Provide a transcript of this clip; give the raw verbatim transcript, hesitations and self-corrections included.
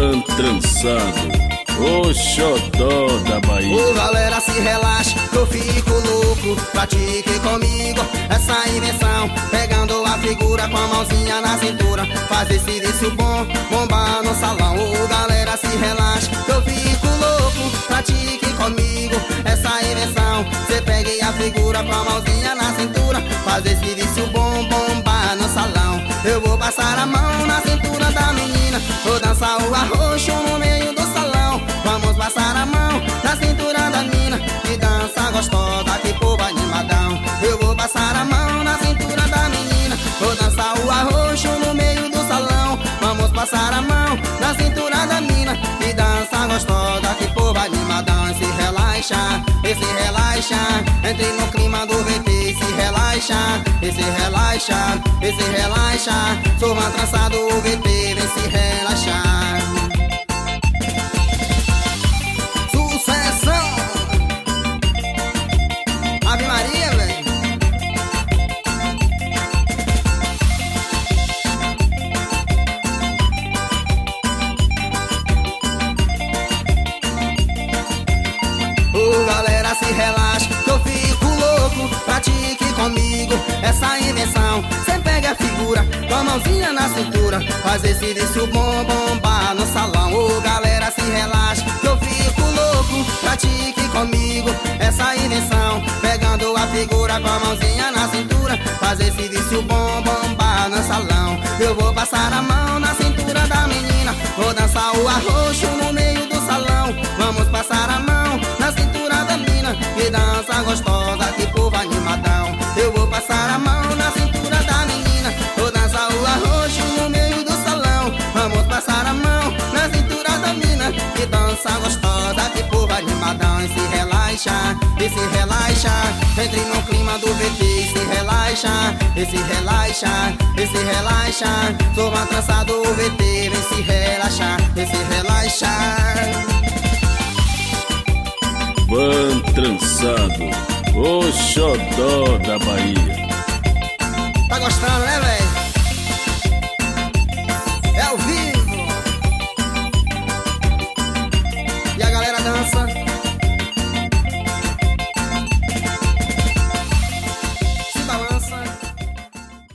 Van trançado, o xodó da Bahia. Ô galera, se relaxa, eu fico louco. Pratique comigo essa invenção, pegando a figura com a mãozinha na cintura. Faz esse vício bom, bomba no salão. Ô galera, se relaxa, eu fico louco. Pratique comigo essa invenção. Cê pegue a figura com a mãozinha na cintura. Faz esse vício bom, bomba no salão. Eu vou passar a mão na cintura da menina, vou dançar o arroxo no meio do salão. Vamos passar a mão na cintura da mina, que dança gostosa, que povo animadão. Eu vou passar a mão na cintura da menina, vou dançar o arroxo no meio do salão. Vamos passar a mão na cintura da mina, que dança gostosa, que povo animadão. E se relaxa, e se relaxa, entre no clima do V T. E se relaxa, e se relaxa, e se relaxa, sou uma trançado o V T, vem se relaxar. Sucessão! Ave Maria, velho! Ô galera, se relaxa, que eu fico louco. Pratique comigo essa invenção. Cê pega a figura com a mãozinha na cintura, faz esse vício bom, bomba no salão. Ô galera, se relaxa, que eu fico louco. Pratique comigo essa invenção, pegando a figura com a mãozinha na cintura, faz esse vício bom, bomba no salão. Eu vou passar a mão na cintura da menina, vou dançar o arroxo no meio do salão. Vamos passar a mão na cintura da menina, que dança gostosa, que povo animadão. Eu vou passar a mão na cintura da menina, vou dançar o arroxo no meio do salão. Vamos passar a mão na cintura da menina, que dança gostosa, que povo animadão. E se relaxa, e se relaxa, entre no clima do V T. E se relaxa, e se relaxa, e se relaxa, sou uma trança do V T, vem se relaxar, e se relaxar. Van trançado, o xodó da Bahia. Tá gostando, né, velho?